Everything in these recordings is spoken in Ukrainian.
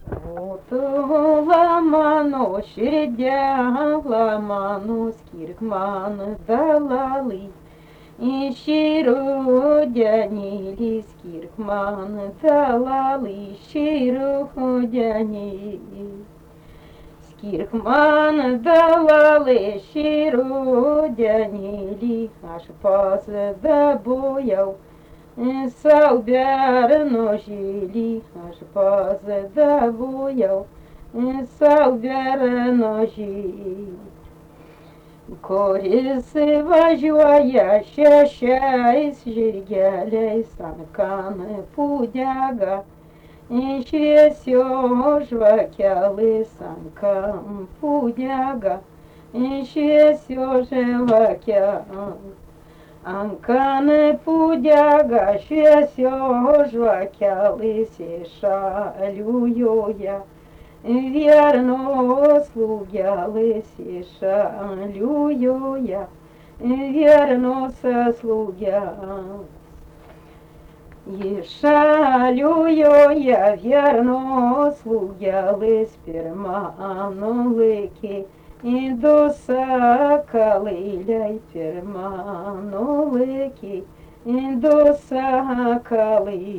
От ламано, щирдя ламано, скіркман далали, і щиродяні скіркман далали, щиродяні. Скіркман далали, щиродяні, аж пас забояв, Салбяр жилі, аж позадавояв, салбяр ножі. Коріси важуя, щащайсь, жиргяляй, санкан пудяга, ще сьо жвакяли, санкан пудяга, ще сьо жвакяли. Анкане пудяга, ще сьо жвакяли, шалюю я, вірно слугяли, шалюю я, вірно сослугя. І шалюю я, вірно слугяли, сперманулики, і досакали, перманулики, і досакали.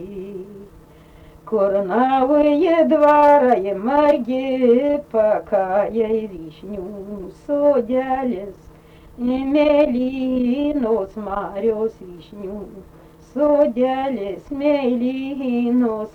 Корнавые двора и марги, пока я вишню содялись, имели нос марёс вишню содялись, мели нос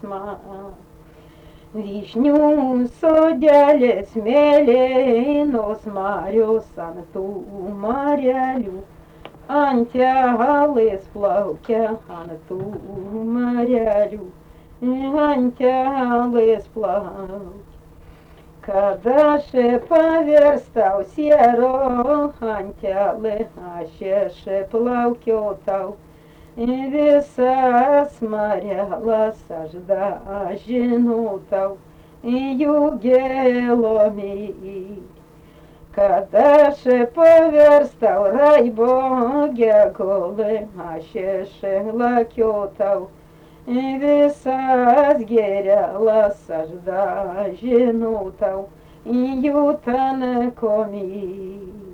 Вишню содялись, мели нос марёс анту марялю, антягалы сплавтя анту марялю. Антягали сплавь. Когда ще поверстав сєро, антяли, а ще плавкьотав. Веса смаряла, сажда женутав, югеломі. Когда ще поверстав райбогя голе, а ще лакьотав. Веса згеряла, сажда женутав, і ютан комі.